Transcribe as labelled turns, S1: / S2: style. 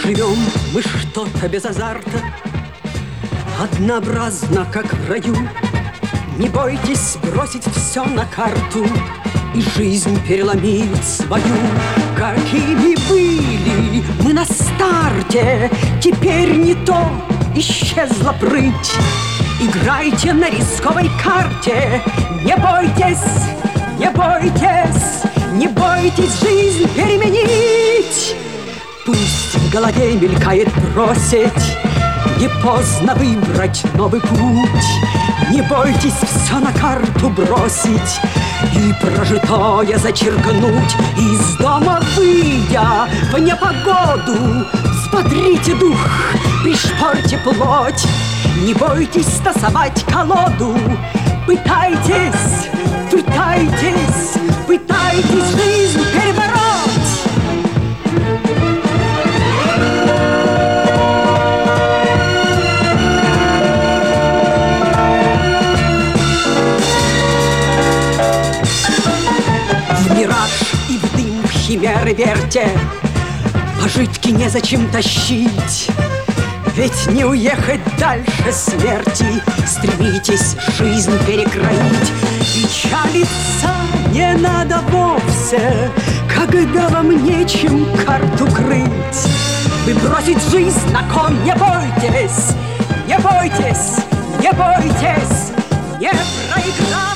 S1: Живем мы что-то без азарта, однообразно, как в раю. Не бойтесь бросить все на карту и жизнь переломить свою. Какими были мы на старте, теперь не то, исчезла прыть. Играйте на рисковой карте, не бойтесь, не бойтесь, не бойтесь жизнь переменить. Пусть в голове мелькает бросить, не поздно выбрать новый путь. Не бойтесь все на карту бросить и прожитое зачеркнуть. Из дома выйдя в непогоду, взбодрите дух, пришпорьте плоть. Не бойтесь тасовать колоду, пытайтесь, пытайтесь, пытайтесь жизнь перебороть. В мираж и в дым, в химеры верьте, пожитки незачем тащить. Ведь не уехать дальше смерти, стремитесь жизнь перекроить. Печалиться не надо вовсе, когда вам нечем карту крыть. Вы бросить жизнь на кон не бойтесь, не бойтесь, не бойтесь, не проиграть.